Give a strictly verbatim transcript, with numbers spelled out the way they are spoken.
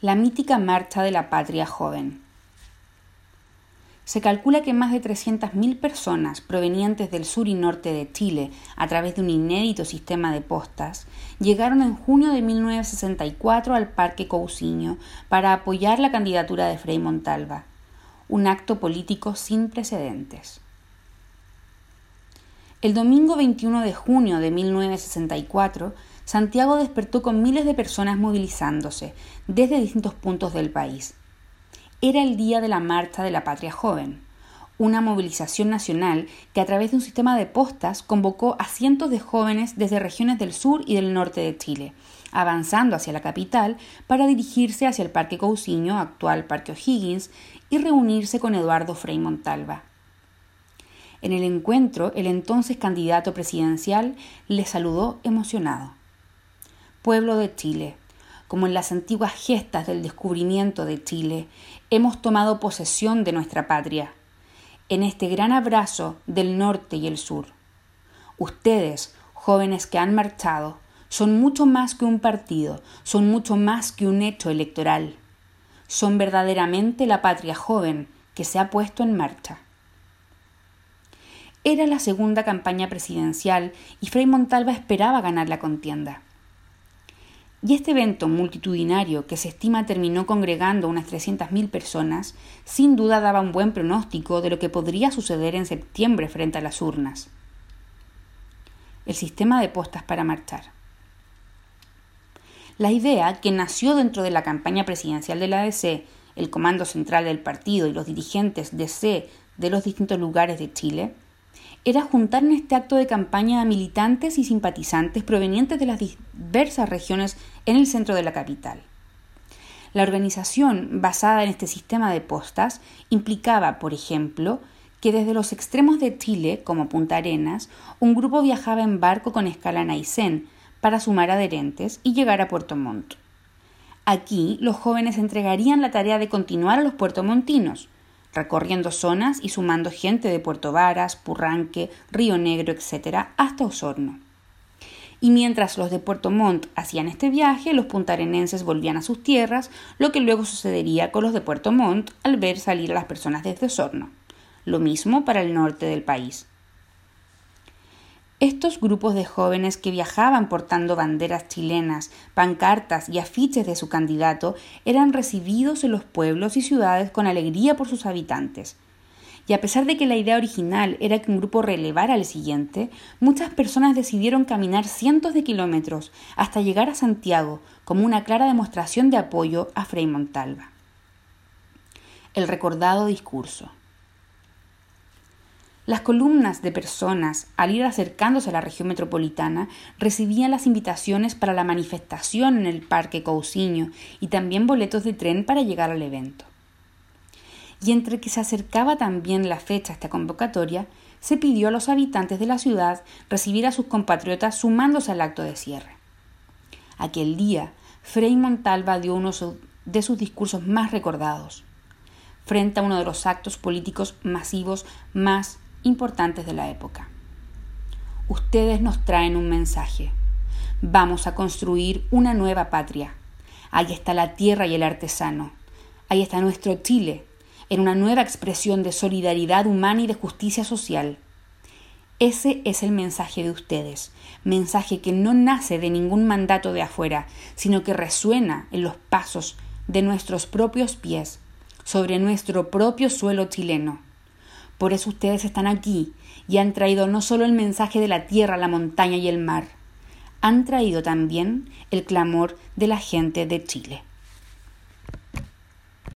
la mítica Marcha de la Patria Joven. Se calcula que más de trescientas mil personas provenientes del sur y norte de Chile, a través de un inédito sistema de postas, llegaron en junio de mil novecientos sesenta y cuatro al Parque Cousiño para apoyar la candidatura de Frei Montalva, un acto político sin precedentes. El domingo veintiuno de junio de mil novecientos sesenta y cuatro, Santiago despertó con miles de personas movilizándose desde distintos puntos del país. Era el día de la Marcha de la Patria Joven, una movilización nacional que a través de un sistema de postas convocó a cientos de jóvenes desde regiones del sur y del norte de Chile, avanzando hacia la capital para dirigirse hacia el Parque Cousiño, actual Parque O'Higgins, y reunirse con Eduardo Frei Montalva. En el encuentro, el entonces candidato presidencial le saludó emocionado. Pueblo de Chile, como en las antiguas gestas del descubrimiento de Chile, hemos tomado posesión de nuestra patria, en este gran abrazo del norte y el sur. Ustedes, jóvenes que han marchado, son mucho más que un partido, son mucho más que un hecho electoral. Son verdaderamente la patria joven que se ha puesto en marcha. Era la segunda campaña presidencial y Frei Montalva esperaba ganar la contienda. Y este evento multitudinario, que se estima terminó congregando unas trescientas mil personas, sin duda daba un buen pronóstico de lo que podría suceder en septiembre frente a las urnas. El sistema de postas para marchar. La idea, que nació dentro de la campaña presidencial de la A D C, el comando central del partido y los dirigentes D C de los distintos lugares de Chile, era juntar en este acto de campaña a militantes y simpatizantes provenientes de las diversas regiones en el centro de la capital. La organización, basada en este sistema de postas, implicaba, por ejemplo, que desde los extremos de Chile, como Punta Arenas, un grupo viajaba en barco con escala en Aysén para sumar adherentes y llegar a Puerto Montt. Aquí, los jóvenes entregarían la tarea de continuar a los puertomontinos, recorriendo zonas y sumando gente de Puerto Varas, Purranque, Río Negro, etcétera, hasta Osorno. Y mientras los de Puerto Montt hacían este viaje, los puntarenenses volvían a sus tierras, lo que luego sucedería con los de Puerto Montt al ver salir a las personas desde Osorno. Lo mismo para el norte del país. Estos grupos de jóvenes que viajaban portando banderas chilenas, pancartas y afiches de su candidato eran recibidos en los pueblos y ciudades con alegría por sus habitantes. Y a pesar de que la idea original era que un grupo relevara al siguiente, muchas personas decidieron caminar cientos de kilómetros hasta llegar a Santiago como una clara demostración de apoyo a Frei Montalva. El recordado discurso. Las columnas de personas, al ir acercándose a la región metropolitana, recibían las invitaciones para la manifestación en el Parque Cousiño y también boletos de tren para llegar al evento. Y entre que se acercaba también la fecha a esta convocatoria, se pidió a los habitantes de la ciudad recibir a sus compatriotas sumándose al acto de cierre. Aquel día, Frei Montalva dio uno de sus discursos más recordados, frente a uno de los actos políticos masivos más importantes de la época. Ustedes nos traen un mensaje. Vamos a construir una nueva patria. Ahí está la tierra y el artesano. Ahí está nuestro Chile, en una nueva expresión de solidaridad humana y de justicia social. Ese es el mensaje de ustedes, mensaje que no nace de ningún mandato de afuera, sino que resuena en los pasos de nuestros propios pies, sobre nuestro propio suelo chileno. Por eso ustedes están aquí y han traído no solo el mensaje de la tierra, la montaña y el mar, han traído también el clamor de la gente de Chile.